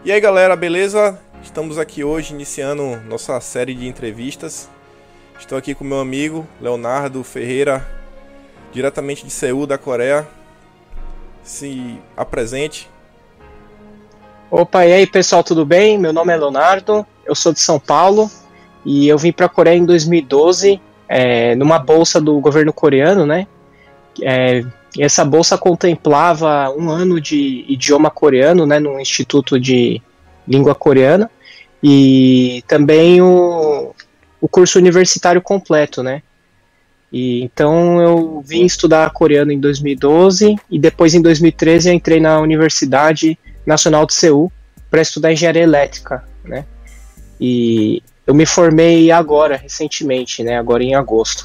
E aí galera, beleza? Estamos aqui hoje iniciando nossa série de entrevistas. Estou aqui com meu amigo Leonardo Ferreira, diretamente de Seul, da Coreia. Se apresente. Opa, e aí pessoal, tudo bem? Meu nome é Leonardo, eu sou de São Paulo e eu vim para a Coreia em 2012 numa bolsa do governo coreano, né? E essa bolsa contemplava um ano de idioma coreano, né, num instituto de língua coreana e também o curso universitário completo, né? E então eu vim estudar coreano em 2012 e depois em 2013 eu entrei na Universidade Nacional de Seul para estudar engenharia elétrica, né? E eu me formei agora, recentemente, né? Agora em agosto,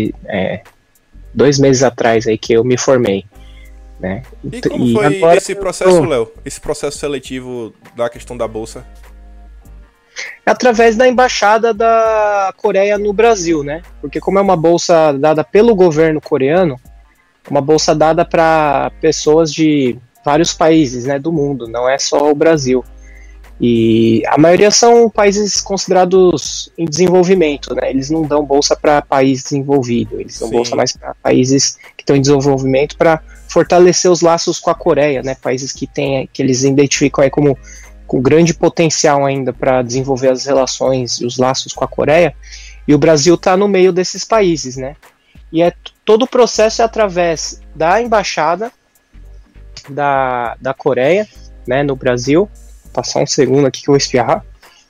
2 meses atrás aí que eu me formei, né? E como foi esse processo, Léo? Esse processo seletivo da questão da bolsa? Através da embaixada da Coreia no Brasil, né? Porque como é uma bolsa dada pelo governo coreano, uma bolsa dada para pessoas de vários países, né, do mundo, não é só o Brasil. E a maioria são países considerados em desenvolvimento, né? Eles não dão bolsa para país desenvolvido, eles dão bolsa mais para países que estão em desenvolvimento para fortalecer os laços com a Coreia, né? Países que eles identificam aí como com grande potencial ainda para desenvolver as relações e os laços com a Coreia. E o Brasil está no meio desses países, né? E todo o processo é através da embaixada da Coreia, né, no Brasil. Vou passar um segundo aqui que eu vou espirrar.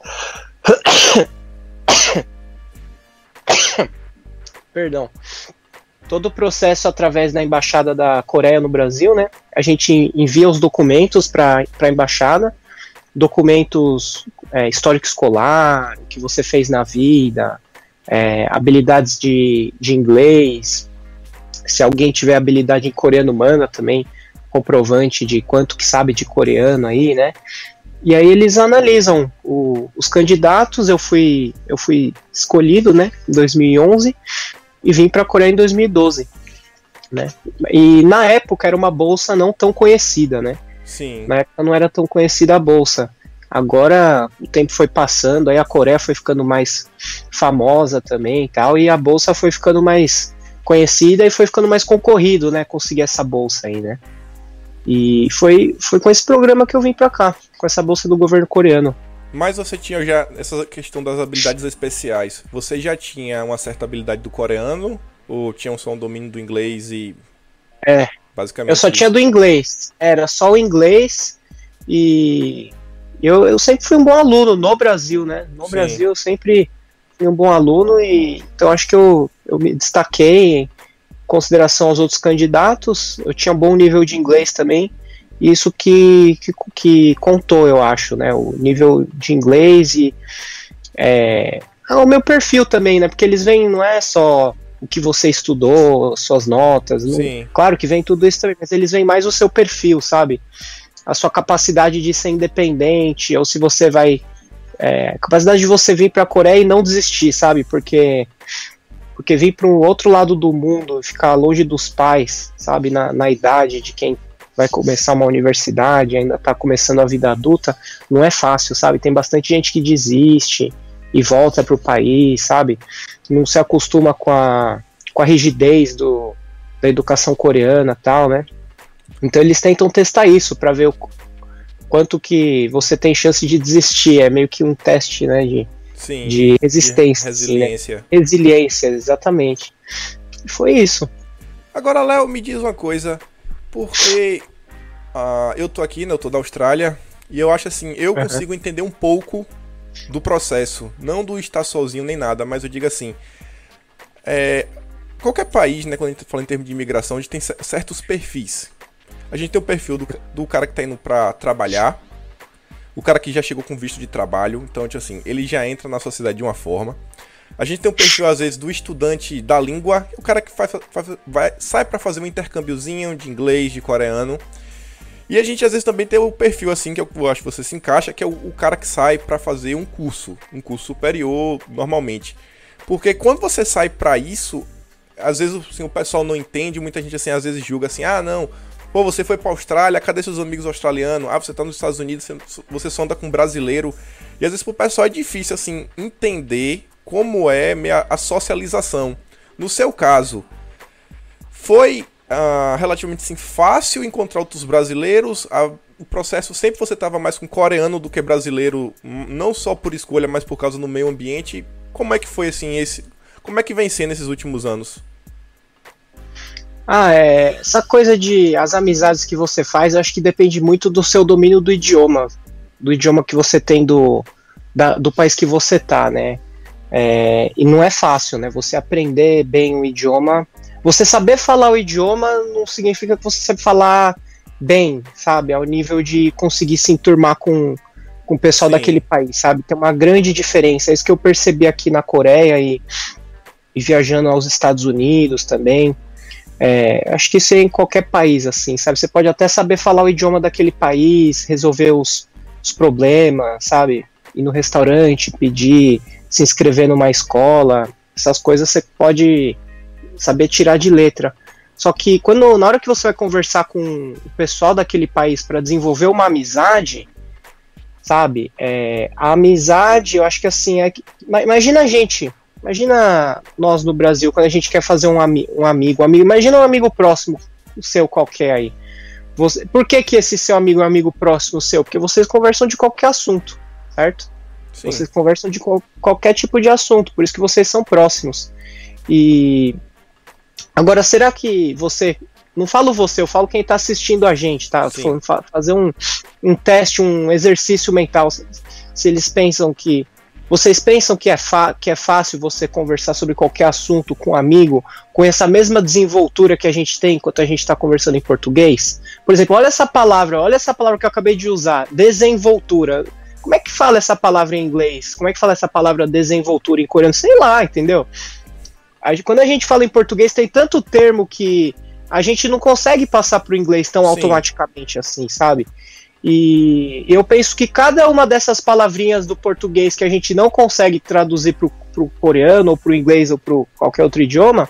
Perdão. Todo o processo através da embaixada da Coreia no Brasil, né? A gente envia os documentos para a embaixada, documentos histórico escolar, o que você fez na vida, habilidades de inglês. Se alguém tiver habilidade em coreano, manda também comprovante de quanto que sabe de coreano aí, né? E aí eles analisam os candidatos. Eu fui escolhido, né, em 2011 e vim para a Coreia em 2012, né? E na época era uma bolsa não tão conhecida, né? Sim. Na época não era tão conhecida a bolsa. Agora o tempo foi passando, aí a Coreia foi ficando mais famosa também e tal, e a bolsa foi ficando mais conhecida e foi ficando mais concorrido, né, conseguir essa bolsa aí, né? E foi com esse programa que eu vim pra cá, com essa bolsa do governo coreano. Mas você tinha já essa questão das habilidades especiais. Você já tinha uma certa habilidade do coreano? Ou tinha só um domínio do inglês e... basicamente eu só tinha do inglês. Era só o inglês e... Eu sempre fui um bom aluno no Brasil, né? No Brasil eu sempre fui um bom aluno e... Então acho que eu me destaquei em consideração aos outros candidatos. Eu tinha um bom nível de inglês também. E isso que contou, eu acho, né? O nível de inglês e o meu perfil também, né? Porque eles veem, não é só o que você estudou, suas notas. Claro que vem tudo isso também, mas eles veem mais o seu perfil, sabe? A sua capacidade de ser independente, ou se você vai... a capacidade de você vir para a Coreia e não desistir, sabe? Porque vir para o outro lado do mundo, ficar longe dos pais, sabe? Na idade de quem vai começar uma universidade, ainda está começando a vida adulta, não é fácil, sabe? Tem bastante gente que desiste e volta para o país, sabe? Não se acostuma com a rigidez da educação coreana e tal, né? Então eles tentam testar isso para ver o quanto que você tem chance de desistir. É meio que um teste, né, de resistência. De resiliência. Né? Resiliência, exatamente. E foi isso. Agora, Léo, me diz uma coisa. Porque eu tô aqui, né, eu tô da Austrália, e eu acho assim, eu consigo entender um pouco do processo. Não do estar sozinho nem nada, mas eu digo assim... qualquer país, né, quando a gente fala em termos de imigração, a gente tem certos perfis. A gente tem o perfil do cara que tá indo pra trabalhar, o cara que já chegou com visto de trabalho, então, tipo assim, ele já entra na sociedade de uma forma. A gente tem o perfil, às vezes, do estudante da língua, o cara que sai pra fazer um intercâmbiozinho de inglês, de coreano. E a gente, às vezes, também tem o perfil, assim, que eu acho que você se encaixa, que é o cara que sai pra fazer um curso superior, normalmente. Porque quando você sai pra isso, às vezes assim, o pessoal não entende, muita gente, assim, às vezes julga assim, não... Pô, você foi pra Austrália, cadê seus amigos australianos? Ah, você tá nos Estados Unidos, você só anda com brasileiro. E às vezes pro pessoal é difícil, assim, entender como é a socialização. No seu caso, foi relativamente assim, fácil encontrar outros brasileiros? O processo sempre você tava mais com coreano do que brasileiro, não só por escolha, mas por causa do meio ambiente. Como é que foi, assim, como é que vem sendo esses últimos anos? Essa coisa de as amizades que você faz, eu acho que depende muito do seu domínio do idioma que você tem do país que você tá, né? E não é fácil, né? Você aprender bem o idioma. Você saber falar o idioma não significa que você sabe falar bem, sabe? Ao nível de conseguir se enturmar com o pessoal daquele país, sabe? Tem uma grande diferença. É isso que eu percebi aqui na Coreia e viajando aos Estados Unidos também. Acho que isso é em qualquer país, assim, sabe? Você pode até saber falar o idioma daquele país, resolver os problemas, sabe? Ir no restaurante, pedir, se inscrever numa escola, essas coisas você pode saber tirar de letra. Só que na hora que você vai conversar com o pessoal daquele país para desenvolver uma amizade, sabe? A amizade, eu acho que assim, imagina nós no Brasil, quando a gente quer fazer um amigo, imagina um amigo próximo seu qualquer aí. Por que esse seu amigo é um amigo próximo seu? Porque vocês conversam de qualquer assunto, certo? Sim. Vocês conversam de qualquer tipo de assunto, por isso que vocês são próximos. E agora, será que não falo você, eu falo quem está assistindo a gente, tá? Fazer um teste, um exercício mental, se eles pensam vocês pensam que é fácil você conversar sobre qualquer assunto com um amigo, com essa mesma desenvoltura que a gente tem enquanto a gente está conversando em português? Por exemplo, olha essa palavra que eu acabei de usar, desenvoltura. Como é que fala essa palavra em inglês? Como é que fala essa palavra desenvoltura em coreano? Sei lá, entendeu? Quando a gente fala em português, tem tanto termo que a gente não consegue passar para o inglês tão automaticamente assim, sabe? E eu penso que cada uma dessas palavrinhas do português que a gente não consegue traduzir pro coreano, ou pro inglês, ou pro qualquer outro idioma,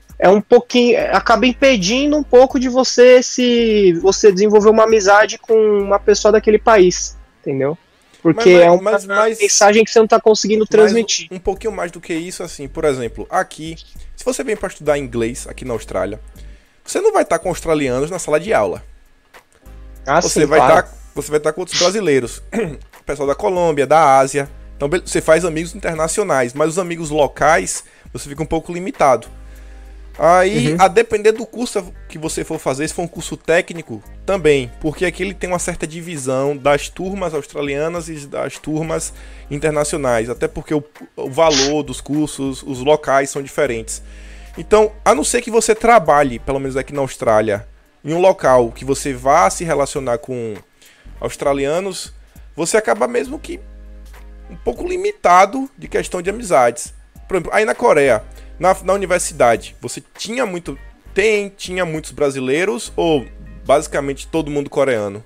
acaba impedindo um pouco de você desenvolver uma amizade com uma pessoa daquele país, entendeu? Porque é uma mensagem que você não tá conseguindo transmitir. Um pouquinho mais do que isso, assim, por exemplo, aqui, se você vem para estudar inglês aqui na Austrália, você não vai estar com australianos na sala de aula. Você vai estar com outros brasileiros, pessoal da Colômbia, da Ásia. Então você faz amigos internacionais, mas os amigos locais você fica um pouco limitado. Aí, a depender do curso que você for fazer, se for um curso técnico, também, porque aqui ele tem uma certa divisão das turmas australianas e das turmas internacionais, até porque o valor dos cursos, os locais são diferentes. Então, a não ser que você trabalhe, pelo menos aqui na Austrália, em um local que você vá se relacionar com australianos, você acaba mesmo que um pouco limitado de questão de amizades. Por exemplo, aí na Coreia, na universidade, você tinha muitos brasileiros ou basicamente todo mundo coreano?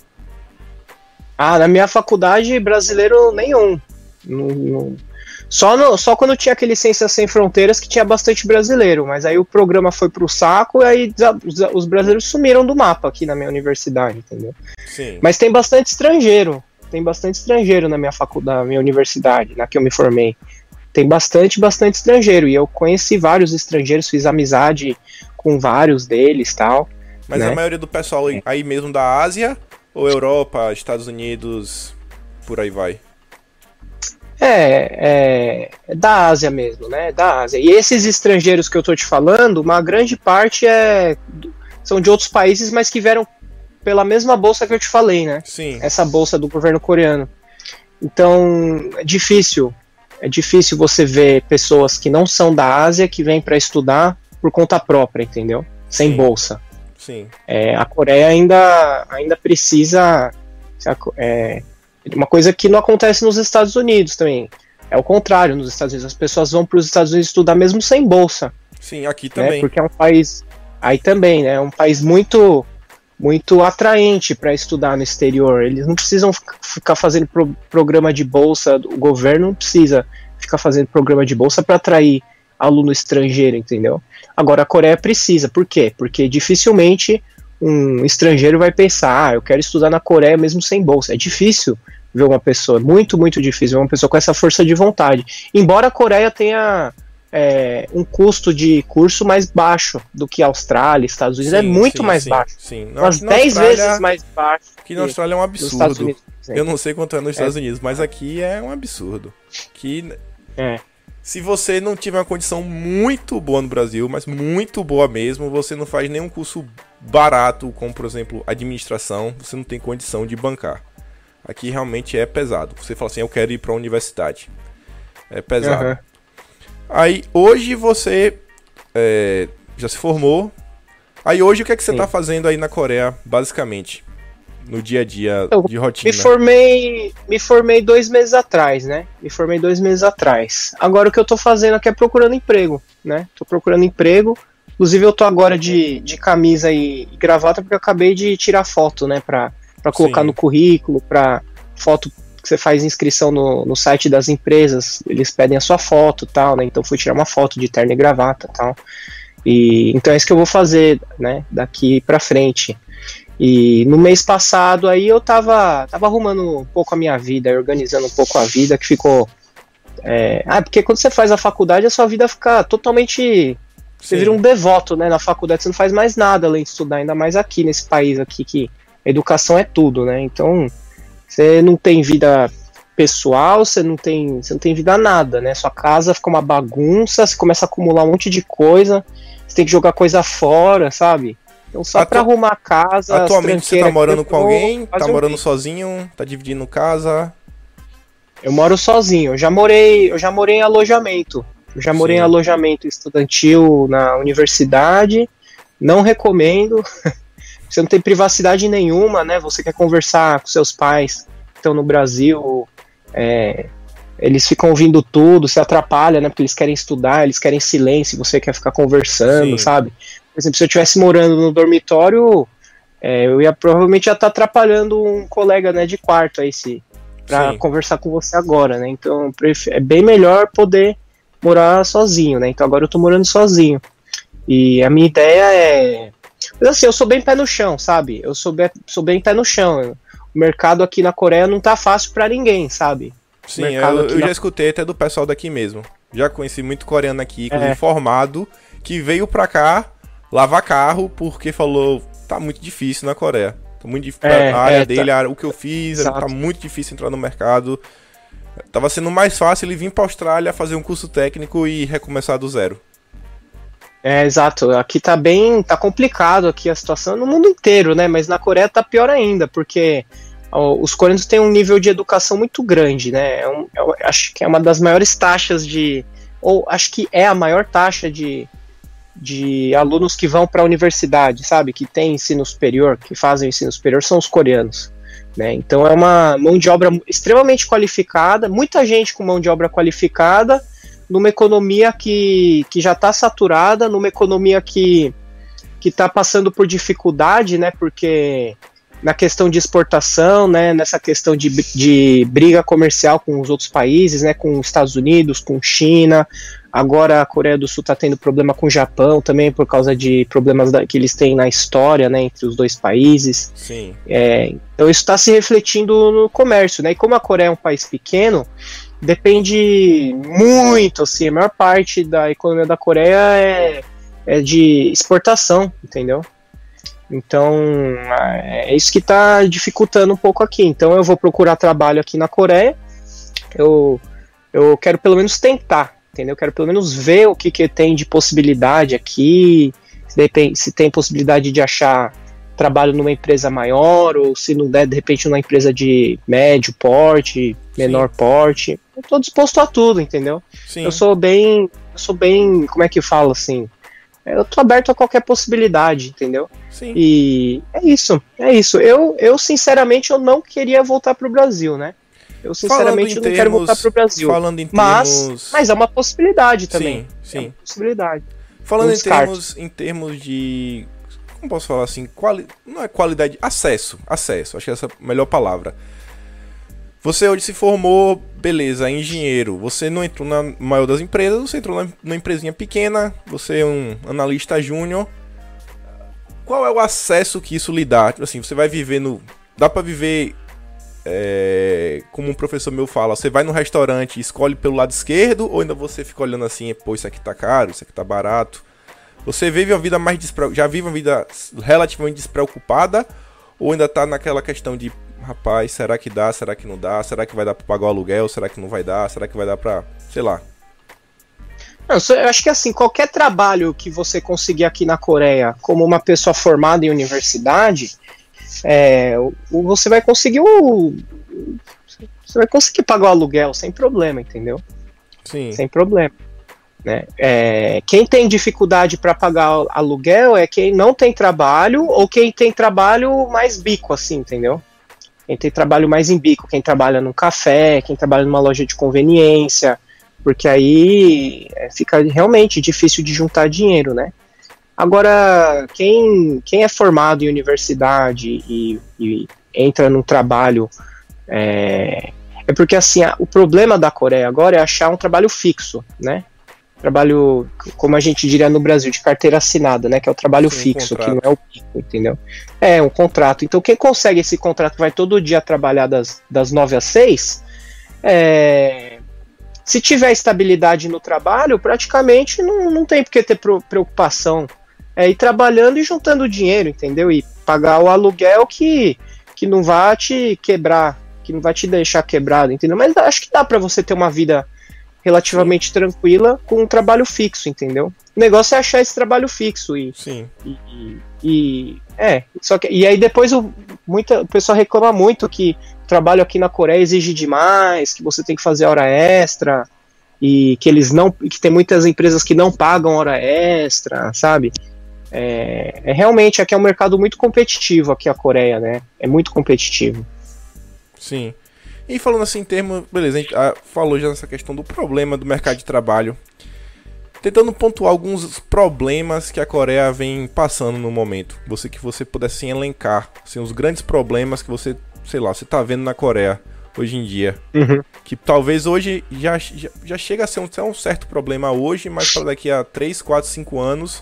Na minha faculdade, brasileiro nenhum. Só quando tinha aquele Ciências Sem Fronteiras que tinha bastante brasileiro, mas aí o programa foi pro saco e aí os brasileiros sumiram do mapa aqui na minha universidade, entendeu? Sim. Mas tem bastante estrangeiro na minha faculdade, na minha universidade, na que eu me formei. Tem bastante estrangeiro, e eu conheci vários estrangeiros, fiz amizade com vários deles e tal. Mas né? A maioria do pessoal aí mesmo da Ásia, ou Europa, Estados Unidos, por aí vai? Da Ásia mesmo, né? Da Ásia. E esses estrangeiros que eu tô te falando, uma grande parte são de outros países, mas que vieram pela mesma bolsa que eu te falei, né? Sim. Essa bolsa do governo coreano. Então, é difícil você ver pessoas que não são da Ásia que vêm para estudar por conta própria, entendeu? Sem bolsa. Sim. A Coreia ainda precisa... uma coisa que não acontece nos Estados Unidos também. É o contrário, nos Estados Unidos. As pessoas vão para os Estados Unidos estudar mesmo sem bolsa. Sim, aqui também. Porque é um país... Aí também, né? É um país muito atraente para estudar no exterior. Eles não precisam ficar fazendo programa de bolsa, o governo não precisa ficar fazendo programa de bolsa para atrair aluno estrangeiro, entendeu? Agora a Coreia precisa, por quê? Porque dificilmente um estrangeiro vai pensar, eu quero estudar na Coreia mesmo sem bolsa. É difícil ver uma pessoa, muito, muito difícil ver uma pessoa com essa força de vontade. Embora a Coreia tenha um custo de curso mais baixo do que a Austrália, Estados Unidos, é muito mais baixo. Sim. Umas 10 vezes mais baixo. Aqui na Austrália é um absurdo. Unidos, eu não sei quanto é nos Estados Unidos, mas aqui é um absurdo. Se você não tiver uma condição muito boa no Brasil, mas muito boa mesmo, você não faz nenhum curso barato, como por exemplo administração, você não tem condição de bancar. Aqui realmente é pesado. Você fala assim, eu quero ir para a universidade. É pesado. Uhum. Aí hoje você já se formou. Aí hoje o que é que você está fazendo aí na Coreia, basicamente? No dia a dia de rotina? Me formei 2 meses atrás, né? Me formei 2 meses atrás. Agora o que eu tô fazendo aqui é procurando emprego, né? Tô procurando emprego. Inclusive eu tô agora de camisa e gravata porque eu acabei de tirar foto, né? Pra colocar no currículo, pra foto que você faz inscrição no site das empresas. Eles pedem a sua foto e tal, né? Então fui tirar uma foto de terno e gravata e tal. Então é isso que eu vou fazer, né? Daqui pra frente. E no mês passado aí eu tava arrumando um pouco a minha vida, organizando um pouco a vida, que ficou... porque quando você faz a faculdade, a sua vida fica totalmente... Você vira um devoto, né, na faculdade, você não faz mais nada além de estudar, ainda mais aqui, nesse país aqui, que a educação é tudo, né, então você não tem vida pessoal, você não tem vida nada, né, sua casa fica uma bagunça, você começa a acumular um monte de coisa, você tem que jogar coisa fora, sabe? Então só pra arrumar a casa... Atualmente você tá morando com alguém? Tá morando sozinho? Tá dividindo casa? Eu moro sozinho. Eu já morei em alojamento. Eu já morei em alojamento estudantil na universidade. Não recomendo. Você não tem privacidade nenhuma, né? Você quer conversar com seus pais que estão no Brasil. Eles ficam ouvindo tudo, se atrapalha, né? Porque eles querem estudar, eles querem silêncio, você quer ficar conversando, sabe? Por exemplo, se eu estivesse morando no dormitório, eu ia provavelmente já estar atrapalhando um colega, né, de quarto aí, pra conversar com você agora, né? Então é bem melhor poder morar sozinho, né? Então agora eu tô morando sozinho. E a minha ideia mas assim, eu sou bem pé no chão, sabe? Eu sou bem pé no chão. O mercado aqui na Coreia não tá fácil pra ninguém, sabe? Sim, eu já escutei até do pessoal daqui mesmo. Já conheci muito coreano aqui, inclusive formado, que veio pra cá lavar carro porque falou, tá muito difícil na Coreia. Tá muito difícil. A área dele, o que eu fiz, tá muito difícil entrar no mercado. Tava sendo mais fácil ele vir pra Austrália fazer um curso técnico e recomeçar do zero. Exato. Aqui tá complicado aqui a situação no mundo inteiro, né? Mas na Coreia tá pior ainda, porque os coreanos têm um nível de educação muito grande, né? Eu acho que é uma das maiores taxas acho que é a maior taxa de alunos que vão para a universidade, sabe? Que tem ensino superior, que fazem ensino superior, são os coreanos, né? Então é uma mão de obra extremamente qualificada, muita gente com mão de obra qualificada, numa economia que já está saturada, numa economia que está passando por dificuldade, né? Porque na questão de exportação, né, nessa questão de briga comercial com os outros países, né, com os Estados Unidos, com China, agora a Coreia do Sul está tendo problema com o Japão também por causa de problemas que eles têm na história, né, entre os dois países. Sim. Então isso está se refletindo no comércio, né, e como a Coreia é um país pequeno, depende muito, assim, a maior parte da economia da Coreia é de exportação, entendeu? Então, é isso que está dificultando um pouco aqui. Então, eu vou procurar trabalho aqui na Coreia. Eu quero pelo menos tentar, entendeu? Eu quero pelo menos ver o que tem de possibilidade aqui, se tem possibilidade de achar trabalho numa empresa maior, ou se não der, de repente, numa empresa de médio porte, menor porte. Eu estou disposto a tudo, entendeu? Sim. Eu sou bem, como é que fala assim? Eu tô aberto a qualquer possibilidade, entendeu? Sim. E é isso. Eu sinceramente, eu não queria voltar pro Brasil, né? Eu sinceramente não quero voltar pro Brasil. Mas é uma possibilidade também. Sim. É uma possibilidade. Falando em termos de... Como posso falar assim? Não é qualidade, acesso. Acho que essa é a melhor palavra. Você hoje se formou, beleza, engenheiro. Você não entrou na maior das empresas, você entrou numa empresinha pequena, você é um analista júnior. qual é o acesso que isso lhe dá? Tipo assim, você vai viver no... Dá pra viver... como um professor meu fala, você vai no restaurante e escolhe pelo lado esquerdo, ou ainda você fica olhando assim, pô, isso aqui tá caro, isso aqui tá barato? Você vive uma vida já vive uma vida relativamente despreocupada, ou ainda tá naquela questão de, rapaz, será que dá, será que não dá, será que vai dar pra pagar o aluguel, será que não vai dar, será que vai dar pra, sei lá. Não, eu acho que assim, qualquer trabalho que você conseguir aqui na Coreia, como uma pessoa formada em universidade, você vai conseguir você vai conseguir pagar o aluguel sem problema, entendeu? Sim. Sem problema, né? Quem tem dificuldade para pagar aluguel é quem não tem trabalho ou quem tem trabalho mais bico, assim, entendeu? Quem tem trabalho mais em bico, quem trabalha num café, quem trabalha numa loja de conveniência, porque aí fica realmente difícil de juntar dinheiro, né? Agora, quem é formado em universidade e entra num trabalho, porque assim, o problema da Coreia agora é achar um trabalho fixo, né? Trabalho, como a gente diria no Brasil, de carteira assinada, né? Que é o trabalho fixo, que não é o pico, entendeu? É um contrato. Então, quem consegue esse contrato, vai todo dia trabalhar das 9 às 6, se tiver estabilidade no trabalho, praticamente não tem por que ter preocupação. Ir trabalhando e juntando dinheiro, entendeu? E pagar o aluguel que não vai te quebrar, que não vai te deixar quebrado, entendeu? Mas acho que dá pra você ter uma vida relativamente tranquila com um trabalho fixo, entendeu? O negócio é achar esse trabalho fixo e aí depois o pessoal reclama muito que o trabalho aqui na Coreia exige demais, que você tem que fazer hora extra e que tem muitas empresas que não pagam hora extra, sabe? Realmente aqui é um mercado muito competitivo, aqui a Coreia, né? É muito competitivo. Sim. E falando assim em termos, beleza, a gente falou já nessa questão do problema do mercado de trabalho. Tentando pontuar alguns problemas que a Coreia vem passando no momento. Que você pudesse assim, elencar assim, os grandes problemas que você, sei lá, você tá vendo na Coreia hoje em dia. Uhum. Que talvez hoje já chega a ser um certo problema hoje, mas para daqui a 3, 4, 5 anos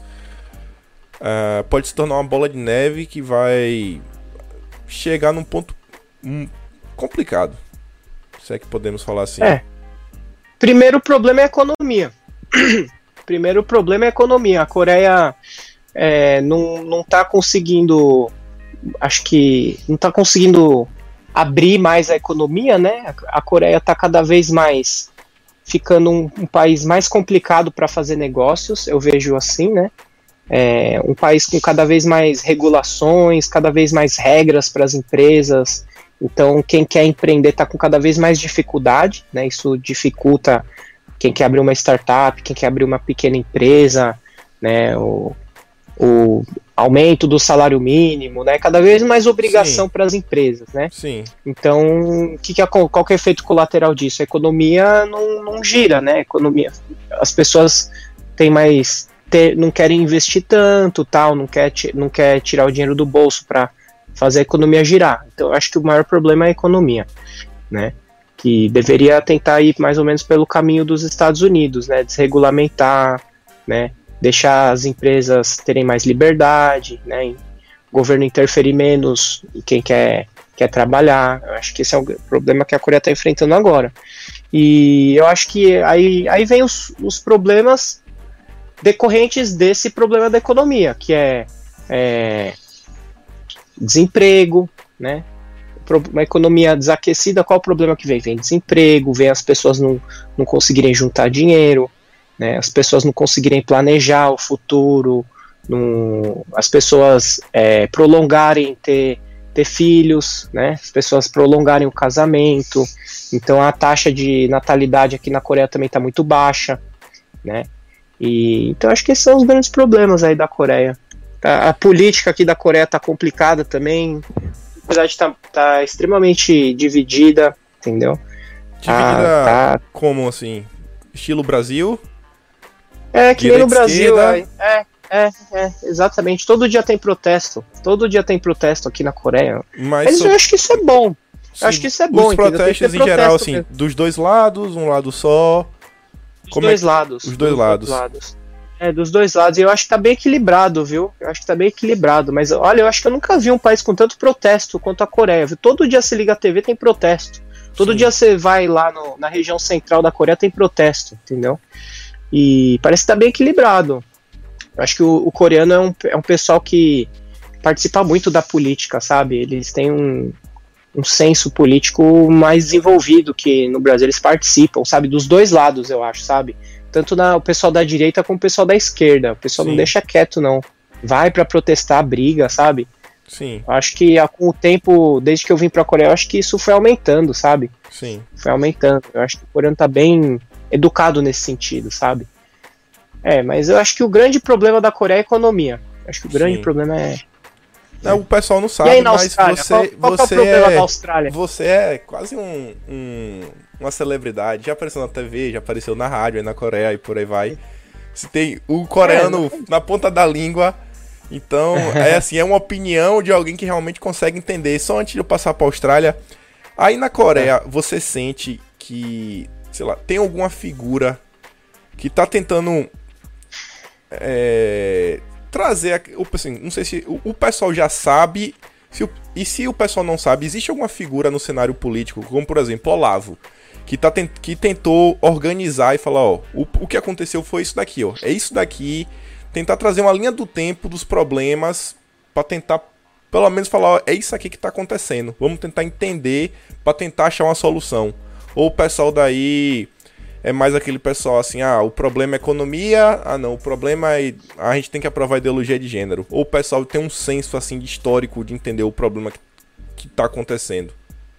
pode se tornar uma bola de neve que vai chegar num ponto complicado. Se é que podemos falar assim. Primeiro problema é a economia. Primeiro problema é a economia. A Coreia não tá conseguindo. Acho que não tá conseguindo abrir mais a economia, né? A Coreia tá cada vez mais ficando um país mais complicado para fazer negócios, eu vejo assim, né? Um país com cada vez mais regulações, cada vez mais regras para as empresas. Então, quem quer empreender está com cada vez mais dificuldade, né? Isso dificulta quem quer abrir uma startup, quem quer abrir uma pequena empresa, né? O aumento do salário mínimo, né? Cada vez mais obrigação para as empresas, né? Sim. Então, qual que é o efeito colateral disso? A economia não gira, né? As pessoas não querem investir tanto, tal, não quer tirar o dinheiro do bolso para fazer a economia girar. Então eu acho que o maior problema é a economia, né? Que deveria tentar ir mais ou menos pelo caminho dos Estados Unidos, né? Desregulamentar, né? Deixar as empresas terem mais liberdade, né? O governo interferir menos em quem quer trabalhar. Eu acho que esse é o problema que a Coreia está enfrentando agora. E eu acho que aí vem os problemas decorrentes desse problema da economia, que é desemprego, né? Uma economia desaquecida, qual o problema que vem? Vem desemprego, vem as pessoas não conseguirem juntar dinheiro, né? As pessoas não conseguirem planejar o futuro, as pessoas prolongarem ter filhos, né? As pessoas prolongarem o casamento. Então a taxa de natalidade aqui na Coreia também está muito baixa, né? Então acho que esses são os grandes problemas aí da Coreia. A política aqui da Coreia tá complicada também. A sociedade tá extremamente dividida, entendeu? Dividida como assim? Estilo Brasil? Que nem no Brasil. Exatamente. Todo dia tem protesto. Todo dia tem protesto aqui na Coreia. Mas eu acho que isso é bom. Sim, acho que isso é bom. Os protestos em geral, assim, dos dois lados, um lado só. Os dois lados. Dos dois lados. E eu acho que tá bem equilibrado, viu? Eu acho que tá bem equilibrado. Mas olha, eu acho que eu nunca vi um país com tanto protesto quanto a Coreia, viu? Todo dia você liga a TV, tem protesto. Todo dia você vai lá na região central da Coreia, tem protesto, entendeu? E parece que tá bem equilibrado. Eu acho que o coreano é um pessoal que participa muito da política, sabe? Eles têm um senso político mais desenvolvido que no Brasil. Eles participam, sabe? Dos dois lados, eu acho, sabe? Tanto o pessoal da direita como o pessoal da esquerda. O pessoal não deixa quieto, não. Vai pra protestar, briga, sabe? Sim. Eu acho que com o tempo, desde que eu vim pra Coreia, eu acho que isso foi aumentando, sabe? Sim. Foi aumentando. Eu acho que o coreano tá bem educado nesse sentido, sabe? Mas eu acho que o grande problema da Coreia é a economia. Eu acho que o grande problema é... O pessoal não sabe, e aí, na mas Austrália? você... Qual é o problema da Austrália? Você é quase uma celebridade. Já apareceu na TV, já apareceu na rádio aí na Coreia e por aí vai. Você tem o coreano na ponta da língua. Então, é uma opinião de alguém que realmente consegue entender. Só antes de eu passar pra Austrália, aí na Coreia, você sente que, sei lá, tem alguma figura que tá tentando trazer, assim, não sei se o pessoal já sabe, se o pessoal não sabe, existe alguma figura no cenário político, como por exemplo, Olavo, que tentou organizar e falar, o que aconteceu foi isso daqui, é isso daqui, tentar trazer uma linha do tempo dos problemas pra tentar, pelo menos falar, é isso aqui que tá acontecendo, vamos tentar entender pra tentar achar uma solução. Ou o pessoal daí é mais aquele pessoal assim, o problema é economia, não, o problema é a gente tem que aprovar a ideologia de gênero. Ou o pessoal tem um senso assim de histórico de entender o problema que tá acontecendo.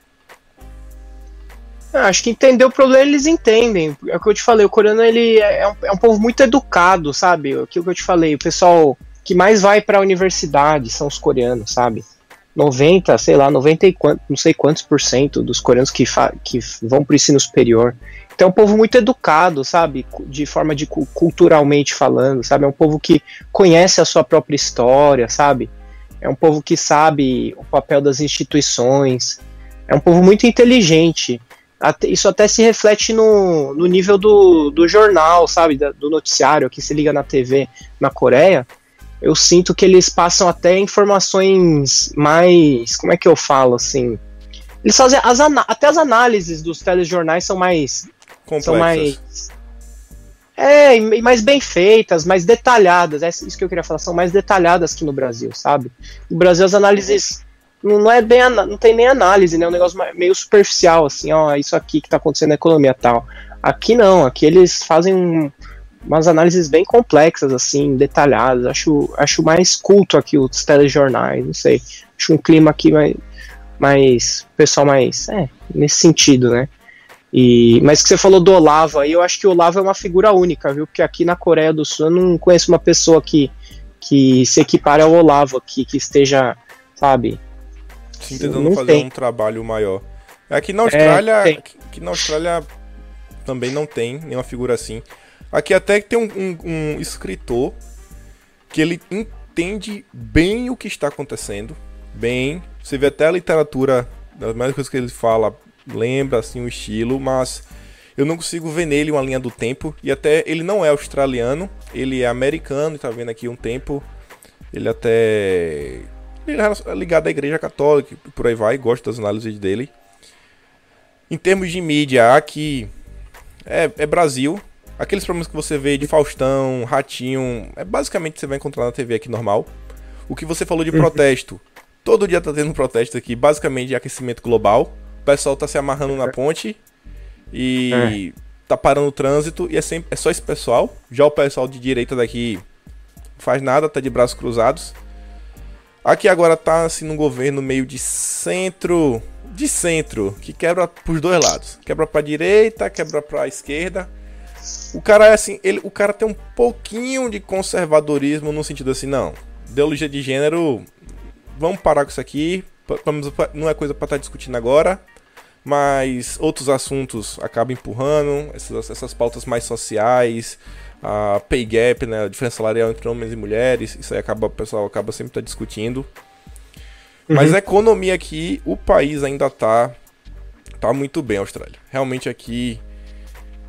Acho que entender o problema eles entendem. É o que eu te falei, o coreano ele é um povo muito educado, sabe? Aquilo que eu te falei, o pessoal que mais vai pra universidade são os coreanos, sabe? 90, sei lá, 90 e não sei quantos por cento dos coreanos que vão pro ensino superior. Então é um povo muito educado, sabe? De forma de culturalmente falando, sabe? É um povo que conhece a sua própria história, sabe? É um povo que sabe o papel das instituições. É um povo muito inteligente. Isso até se reflete no nível do jornal, sabe? Do noticiário que se liga na TV na Coreia. Eu sinto que eles passam até informações mais... Como é que eu falo, assim? Eles fazem até as análises dos telejornais são mais... complexas. São mais... e mais bem feitas, mais detalhadas. É isso que eu queria falar, são mais detalhadas que no Brasil, sabe? No Brasil as análises... Não tem nem análise, né? É um negócio meio superficial, assim, isso aqui que tá acontecendo na economia e tal. Aqui não, aqui eles fazem umas análises bem complexas, assim, detalhadas. Acho mais culto aqui os telejornais, não sei. Acho um clima aqui mais pessoal mais, nesse sentido, né? Mas que você falou do Olavo aí, eu acho que o Olavo é uma figura única, viu? Porque aqui na Coreia do Sul eu não conheço uma pessoa que se equipare ao Olavo aqui, que esteja, sabe... Sim, tentando fazer um trabalho maior. Aqui na Austrália também não tem nenhuma figura assim. Aqui até tem um escritor que ele entende bem o que está acontecendo. Bem, você vê até a literatura, das mesmas coisas que ele fala, lembra assim o estilo, mas eu não consigo ver nele uma linha do tempo. E até ele não é australiano, ele é americano, e tá vendo aqui um tempo. Ele é ligado à Igreja Católica, por aí vai, gosto das análises dele. Em termos de mídia, aqui é Brasil. Aqueles problemas que você vê de Faustão, Ratinho, basicamente você vai encontrar na TV aqui normal. O que você falou de protesto, todo dia tá tendo protesto aqui, basicamente de aquecimento global. O pessoal tá se amarrando na ponte e tá parando o trânsito, e é só esse pessoal. Já o pessoal de direita daqui não faz nada, tá de braços cruzados. Aqui agora tá assim num governo meio de centro, que quebra pros dois lados. Quebra pra direita, quebra pra esquerda. O cara é assim, o cara tem um pouquinho de conservadorismo no sentido assim, não, ideologia de gênero, vamos parar com isso aqui, não é coisa pra estar discutindo agora, mas outros assuntos acabam empurrando, essas pautas mais sociais, a pay gap, né, a diferença salarial entre homens e mulheres, isso aí o pessoal acaba sempre discutindo. Mas a economia aqui, o país ainda tá muito bem, a Austrália. Realmente aqui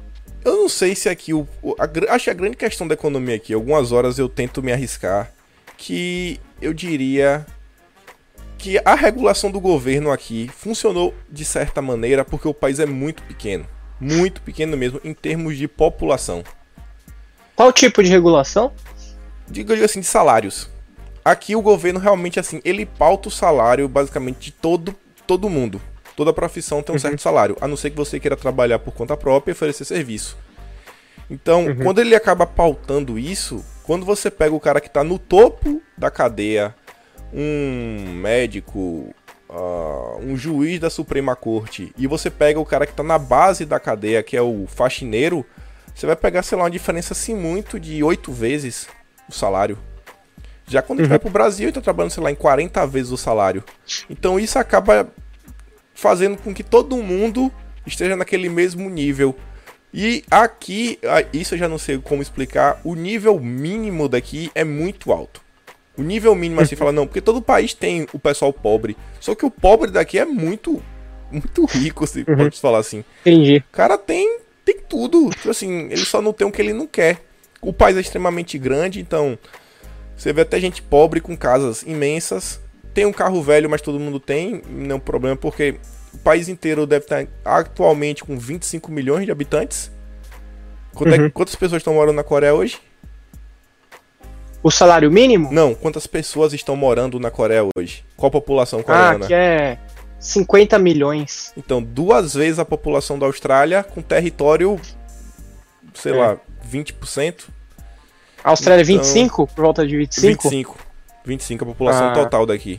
Eu não sei se aqui acho que a grande questão da economia aqui, algumas horas eu tento me arriscar, que eu diria que a regulação do governo aqui funcionou de certa maneira porque o país é muito pequeno mesmo em termos de população. Qual tipo de regulação? Digo assim, de salários. Aqui o governo realmente assim, ele pauta o salário basicamente de todo mundo. Toda profissão tem um certo salário, a não ser que você queira trabalhar por conta própria e oferecer serviço. Então, quando ele acaba pautando isso, quando você pega o cara que está no topo da cadeia, um médico, um juiz da Suprema Corte, e você pega o cara que está na base da cadeia, que é o faxineiro, você vai pegar, sei lá, uma diferença assim muito de 8 vezes o salário. Já quando ele vai pro Brasil, ele tá trabalhando, sei lá, em 40 vezes o salário. Então isso acaba fazendo com que todo mundo esteja naquele mesmo nível. E aqui, isso eu já não sei como explicar, o nível mínimo daqui é muito alto. O nível mínimo, assim, fala, não, porque todo país tem o pessoal pobre. Só que o pobre daqui é muito rico, se pode falar assim. Entendi. O cara tem tudo. Tipo assim, ele só não tem o que ele não quer. O país é extremamente grande, então você vê até gente pobre com casas imensas. Tem um carro velho, mas todo mundo tem, não é um problema, porque o país inteiro deve estar atualmente com 25 milhões de habitantes. Quantas pessoas estão morando na Coreia hoje? O salário mínimo? Não, quantas pessoas estão morando na Coreia hoje? Qual a população coreana? Que é 50 milhões. Então, 2 vezes a população da Austrália, com território, sei lá, 20%. A Austrália é 25? Por volta de 25? 25 a população total daqui.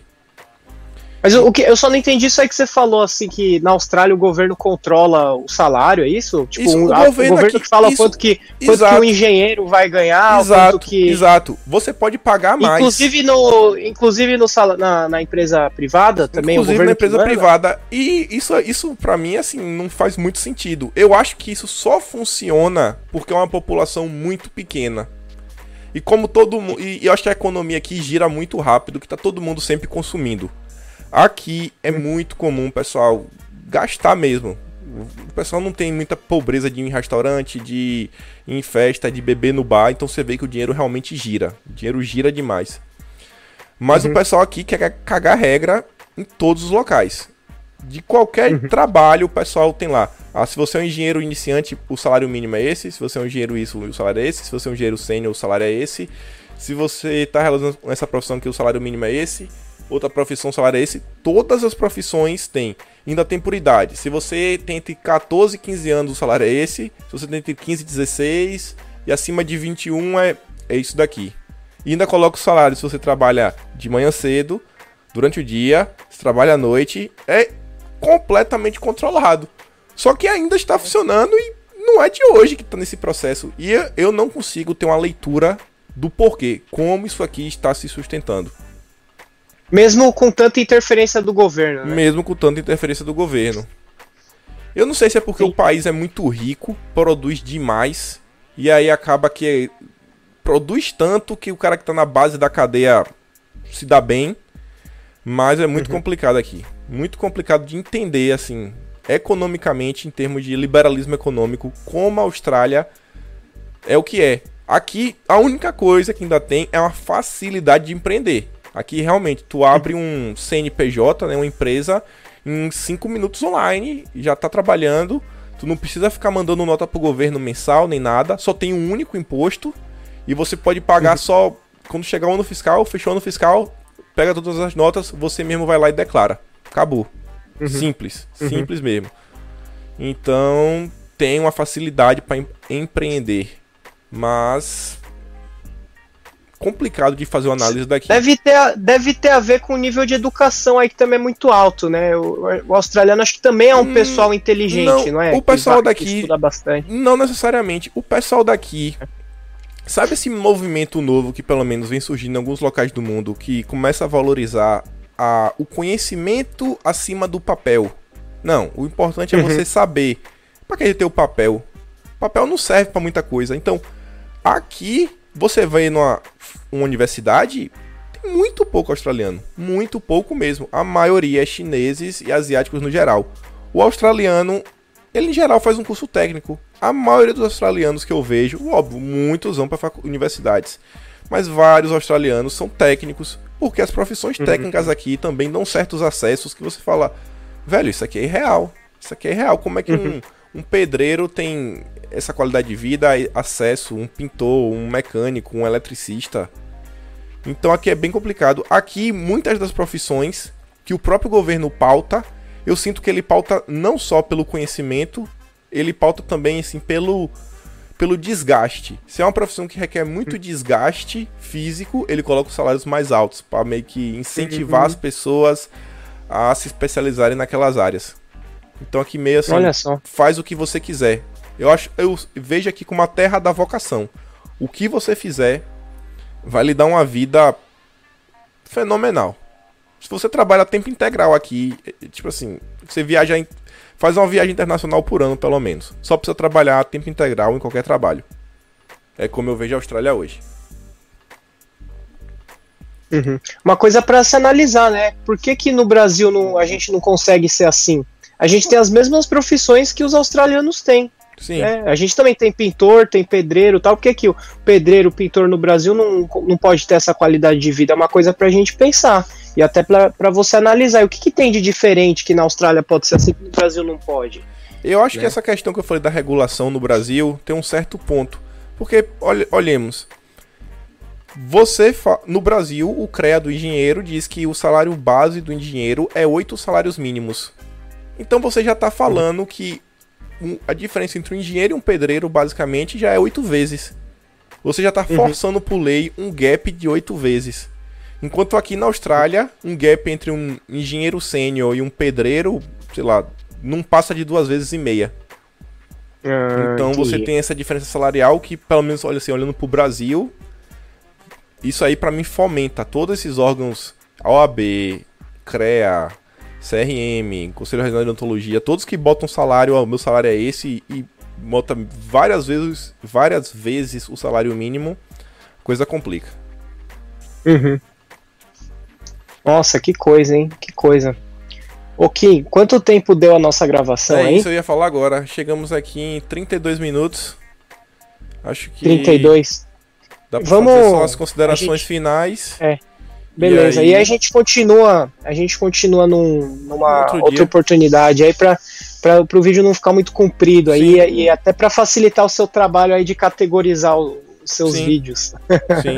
Mas o que eu só não entendi isso aí que você falou, assim, que na Austrália o governo controla o salário, é isso? Tipo, isso, o governo aqui, que fala quanto que o engenheiro vai ganhar, exato, quanto que... Exato, você pode pagar mais. Inclusive na empresa privada também, inclusive o governo na empresa privada. E isso pra mim, assim, não faz muito sentido. Eu acho que isso só funciona porque é uma população muito pequena. E como todo mundo... E eu acho que a economia aqui gira muito rápido, que tá todo mundo sempre consumindo. Aqui é muito comum o pessoal gastar mesmo. O pessoal não tem muita pobreza de ir em restaurante, de ir em festa, de beber no bar. Então você vê que o dinheiro realmente gira. O dinheiro gira demais. Mas o pessoal aqui quer cagar regra em todos os locais. De qualquer trabalho, o pessoal tem lá. Se você é um engenheiro iniciante, o salário mínimo é esse. Se você é um engenheiro isso, o salário é esse. Se você é um engenheiro sênior, o salário é esse. Se você está relacionado com essa profissão aqui, o salário mínimo é esse. Outra profissão, o salário é esse. Todas as profissões têm. Ainda tem por idade. Se você tem entre 14 e 15 anos, o salário é esse. Se você tem entre 15 e 16 e acima de 21 é isso daqui. E ainda coloca o salário se você trabalha de manhã cedo, durante o dia, se trabalha à noite. É completamente controlado. Só que ainda está funcionando e não é de hoje que está nesse processo. E eu não consigo ter uma leitura do porquê, como isso aqui está se sustentando. Mesmo com tanta interferência do governo, né? Mesmo com tanta interferência do governo. Eu não sei se é porque o país é muito rico, produz demais, e aí acaba que produz tanto que o cara que tá na base da cadeia se dá bem, mas é muito complicado aqui. Muito complicado de entender, assim, economicamente, em termos de liberalismo econômico, como a Austrália é o que é. Aqui, a única coisa que ainda tem é uma facilidade de empreender. Aqui, realmente, tu abre um CNPJ, né, uma empresa, em 5 minutos online, já tá trabalhando. Tu não precisa ficar mandando nota pro governo mensal, nem nada. Só tem um único imposto. E você pode pagar só quando chegar o ano fiscal, fechou o ano fiscal, pega todas as notas, você mesmo vai lá e declara. Acabou. Simples. Simples mesmo. Então, tem uma facilidade para empreender. Mas... complicado de fazer uma análise daqui. Deve ter a ver com o nível de educação aí que também é muito alto, né? O australiano acho que também é um pessoal inteligente, não é? O pessoal daqui estuda bastante. Não necessariamente. O pessoal daqui, sabe esse movimento novo que pelo menos vem surgindo em alguns locais do mundo, que começa a valorizar o conhecimento acima do papel? Não, o importante é você saber. Pra que ter o papel? O papel não serve pra muita coisa. Então, aqui você vai numa universidade, tem muito pouco australiano. Muito pouco mesmo. A maioria é chineses e asiáticos no geral. O australiano, ele em geral faz um curso técnico. A maioria dos australianos que eu vejo, óbvio, muitos vão para universidades, mas vários australianos são técnicos, porque as profissões técnicas aqui também dão certos acessos que você fala, velho, isso aqui é irreal. Isso aqui é irreal. Como é que um pedreiro tem essa qualidade de vida, acesso, um pintor, um mecânico, um eletricista? Então aqui é bem complicado. Aqui, muitas das profissões que o próprio governo pauta, eu sinto que ele pauta não só pelo conhecimento, ele pauta também assim, pelo desgaste. Se é uma profissão que requer muito desgaste físico, ele coloca os salários mais altos, para meio que incentivar as pessoas a se especializarem naquelas áreas. Então aqui meio assim, faz o que você quiser. Eu vejo aqui como a terra da vocação. O que você fizer vai lhe dar uma vida fenomenal. Se você trabalha a tempo integral aqui, tipo assim, você faz uma viagem internacional por ano, pelo menos. Só precisa trabalhar a tempo integral em qualquer trabalho. É como eu vejo a Austrália hoje. Uma coisa para se analisar, né? Por que no Brasil a gente não consegue ser assim? A gente tem as mesmas profissões que os australianos têm. Sim. Né? A gente também tem pintor, tem pedreiro e tal. Por que o pedreiro, o pintor no Brasil não pode ter essa qualidade de vida? É uma coisa pra gente pensar. E até pra você analisar. E o que tem de diferente que na Austrália pode ser assim que no Brasil não pode? Eu acho que essa questão que eu falei da regulação no Brasil tem um certo ponto. Porque, olhemos. No Brasil, o CREA do engenheiro diz que o salário base do engenheiro é 8 salários mínimos. Então você já está falando que a diferença entre um engenheiro e um pedreiro, basicamente, já é 8 vezes. Você já está forçando por lei um gap de 8 vezes. Enquanto aqui na Austrália, um gap entre um engenheiro sênior e um pedreiro, sei lá, não passa de 2,5 vezes. Então você tem essa diferença salarial que, pelo menos, olha assim, olhando pro Brasil, isso aí pra mim fomenta todos esses órgãos, OAB, CREA, CRM, Conselho Regional de Odontologia, todos que botam salário, o meu salário é esse, e bota várias vezes o salário mínimo, coisa complica. Nossa, que coisa, hein? Que coisa. Ô Kim, quanto tempo deu a nossa gravação aí? Isso eu ia falar agora. Chegamos aqui em 32 minutos. Acho que... 32. Dá pra fazer só as considerações finais. Beleza, e aí a gente continua numa outra oportunidade aí para o vídeo não ficar muito comprido aí e até para facilitar o seu trabalho aí de categorizar os seus vídeos. Sim.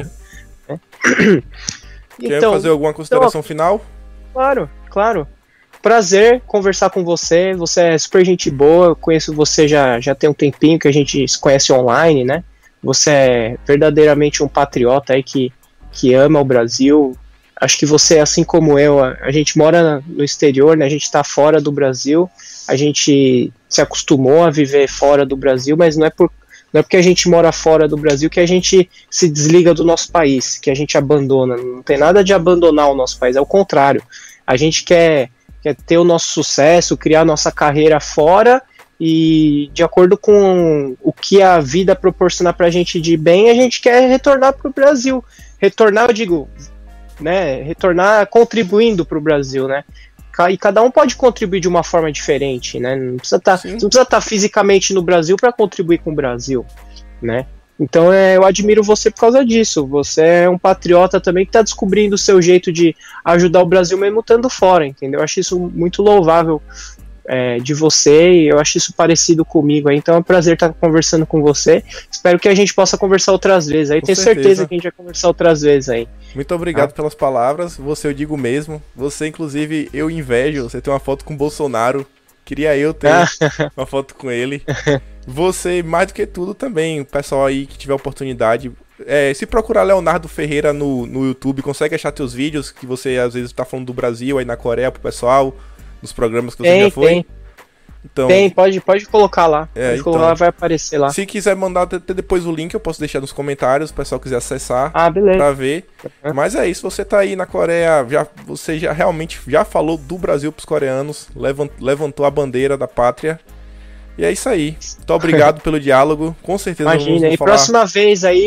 Quer fazer alguma consideração final? Claro. Prazer conversar com você. Você é super gente boa. Eu conheço você já tem um tempinho que a gente se conhece online, né? Você é verdadeiramente um patriota aí que ama o Brasil. Acho que você, assim como eu, a gente mora no exterior, né? A gente está fora do Brasil. A gente se acostumou a viver fora do Brasil, mas não é porque a gente mora fora do Brasil que a gente se desliga do nosso país, que a gente abandona. Não tem nada de abandonar o nosso país, é o contrário. A gente quer ter o nosso sucesso, criar nossa carreira fora e, de acordo com o que a vida proporcionar pra gente de bem, a gente quer retornar pro Brasil. Retornar, eu digo, né? Retornar contribuindo pro Brasil, né? E cada um pode contribuir de uma forma diferente, né? Não precisa estar fisicamente no Brasil para contribuir com o Brasil, né? Então eu admiro você por causa disso. Você é um patriota também que está descobrindo o seu jeito de ajudar o Brasil mesmo estando fora, entendeu? Eu acho isso muito louvável de você e eu acho isso parecido comigo aí. Então é um prazer estar conversando com você. Espero que a gente possa conversar outras vezes aí. Tenho certeza que a gente vai conversar outras vezes aí. Muito obrigado pelas palavras. Você, eu digo mesmo. Você, inclusive, eu invejo. Você tem uma foto com o Bolsonaro. Queria eu ter uma foto com ele. Você, mais do que tudo também, o pessoal aí que tiver oportunidade, se procurar Leonardo Ferreira no YouTube, consegue achar teus vídeos, que você às vezes tá falando do Brasil aí na Coreia pro pessoal, nos programas que você já foi. Tem. Então, pode colocar lá. Colocar, vai aparecer lá. Se quiser mandar até depois o link, eu posso deixar nos comentários, se o pessoal quiser acessar beleza. Pra ver. Mas é isso, você tá aí na Coreia, você já realmente falou do Brasil pros coreanos, levantou a bandeira da pátria. E é isso aí. Muito obrigado pelo diálogo. Com certeza Imagina, vamos e falar... próxima vez aí,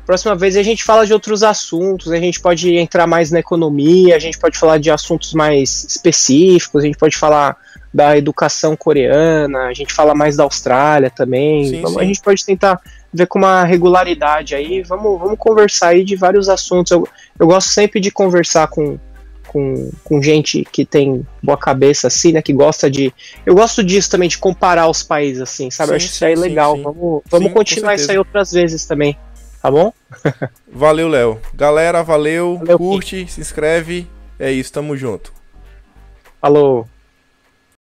próxima vez a gente fala de outros assuntos, a gente pode entrar mais na economia, a gente pode falar de assuntos mais específicos, a gente pode falar da educação coreana, a gente fala mais da Austrália também. Sim, a gente pode tentar ver com uma regularidade aí, vamos conversar aí de vários assuntos. Eu gosto sempre de conversar com gente que tem boa cabeça, assim, né, que gosta de... Eu gosto disso também, de comparar os países, assim, sabe? Eu acho isso aí legal. Vamos continuar isso aí outras vezes também, tá bom? Valeu, Léo. Galera, valeu, curte, se inscreve, é isso, tamo junto. Falou.